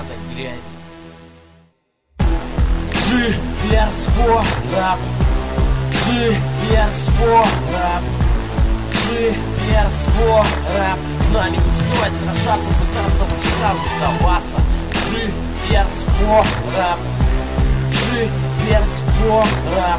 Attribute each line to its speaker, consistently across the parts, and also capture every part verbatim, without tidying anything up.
Speaker 1: надо грязь. Жиперспорт, рап. Жиперспорт, рап. Жиперспорт, рап. С нами не стоит сражаться, пытаться лучше сразу сдаваться. Жиперспорт, рап. Жиперспорт, рап.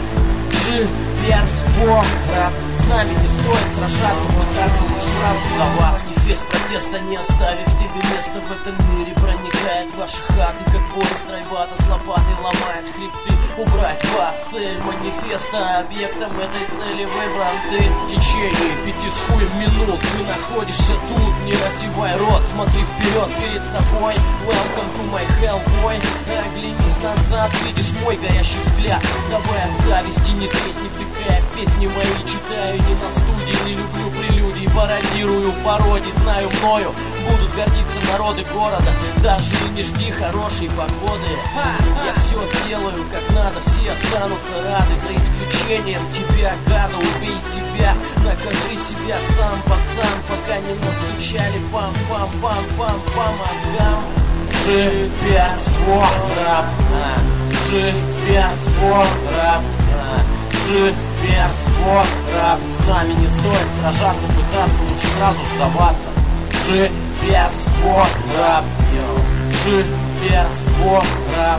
Speaker 1: Жиперспорт, рап. С нами не стоит сражаться, пытаться лучше сразу сдаваться. Эффект протеста, не оставив тебе места в этом мире, проникает в ваши хаты, как поезд райвата с лопатой ломает хребты. Убрать вас, цель манифеста, объектом этой цели выбран ты. В течение пяти с хуем минут ты находишься тут. Не разевай рот, смотри вперед перед собой. Welcome to my hellboy. Оглянись назад, видишь мой горящий взгляд. Давай от зависти не тресни, втыкая в песни мои. Читаю не на студии, не люблю прелюдии, пародирую пародий, знаю мною будут гордиться народы города. Даже и не жди хорошей погоды. Я все сделаю как надо, все останутся рады, за исключением тебя, гада. Убей себя, накажи себя сам, пацан, пока не настучали пам-пам-пам-пам по мозгам. Жиперспорт, рап. Жиперспорт, рап. Жиперспорт, рап. С нами не стоит сражаться, пытаться лучше сразу сдаваться. Жиперспорт, рап. Жиперспорт, рап.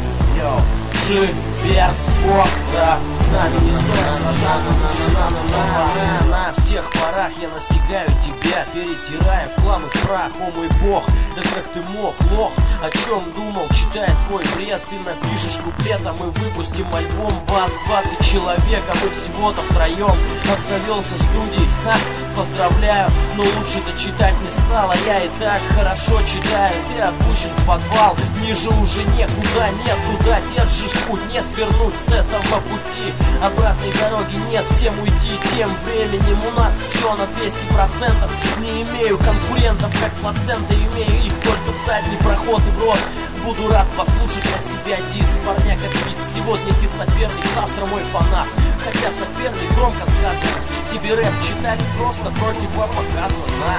Speaker 1: Жиперспорт, рап. С нами не стоит сражаться, лучше сразу сдаваться. На всех парах я настигаю тебя, перетирая в хлам и прах. О мой бог, да как ты мог, лох? О чем думал, читая свой бред? Ты напишешь куплет, а мы выпустим альбом. Вас двадцать человек, а мы всего-то втроем. Обзавелся студией, ха, поздравляю. Но лучше дочитать не стало, я и так хорошо читаю. Ты опущен в подвал, ниже уже некуда. Нет, туда держишь путь, не свернуть с этого пути. Обратной дороги нет, всем уйти. Тем временем у нас все на двести процентов. Не имею конкурентов, как плацента. Имею их только в задний проход и в рот. Буду рад послушать на себя дис. Парня как бис, сегодня ты соперник, завтра мой фанат. Хотя соперник громко сказано. Тебе рэп читать просто противопоказано.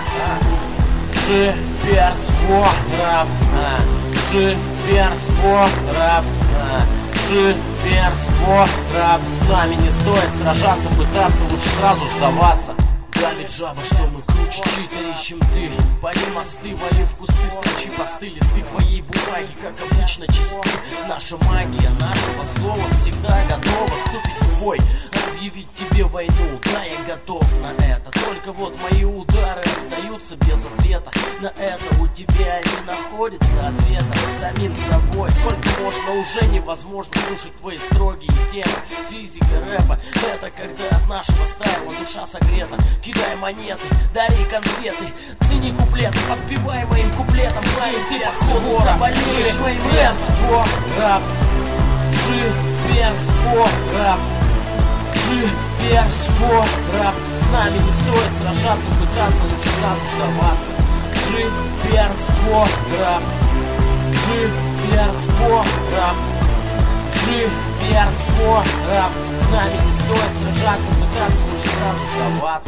Speaker 1: Жиперспорт, рап. Жиперспорт, рап. Жиперспорт, рап. С нами не стоит сражаться, пытаться лучше сразу сдаваться. Давит жаба, что мы круче читерей, чем ты. Пали мосты, вали в кусты, строчи посты. Листы твоей бумаги, как обычно, чисты. Наша магия нашего слова всегда готова вступить в бой, объявить тебе войну. Да, я готов на это. Только вот мои удары остаются без ответа. На это у тебя не находится ответа. Самим собой сколько можно, уже невозможно слушать твои строгие темы. Физика рэпа, это когда от нашего стайла душа согрета. Кидай монеты, дари конфеты, цени куплеты, подпевай моим куплетом. Парень, ты походу заболеешь моим рэп-спорт, рап. Жиперспорт, рап. Жиперспорт, рап. С нами не стоит сражаться, пытаться лучше сразу сдаваться. Жиперспорт, рап. Жиперспорт, рап. Жиперспорт, рап. С нами не стоит сражаться, пытаться лучше сразу сдаваться.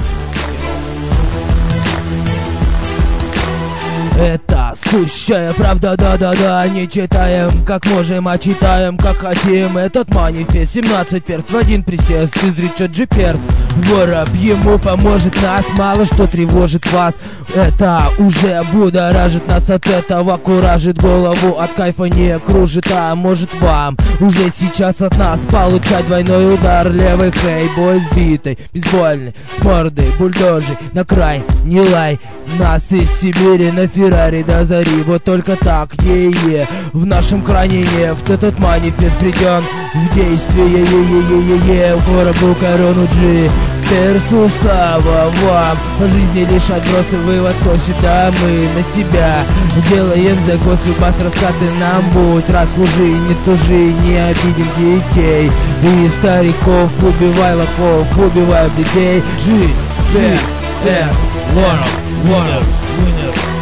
Speaker 2: Это сущая правда, да-да-да. Не читаем как можем, а читаем как хотим. Этот манифест семнадцать перст в один присест из Ричард Джи Перс. Вороб ему поможет, нас мало что тревожит вас. Это уже будоражит нас, от этого куражит голову. От кайфа не кружит, а может вам уже сейчас от нас получать двойной удар. Левый хейбой сбитый, бейсбольный, с мордой бульдожей. На край, не лай, нас из Сибири на Феррари до зари. Вот только так, е-е, в нашем кране нефть. Этот манифест приден в действие, е-е-е-е-е. Коробу корону G Персу, слава вам. По жизни лишь отбросы, вывод сосит, а мы на себя делаем закосы. Бас раскаты нам будь, расслужи, не тужи, не обидим детей и стариков. Убивай лохов, убивай людей. G, G, S, Warner, Warner, Winners.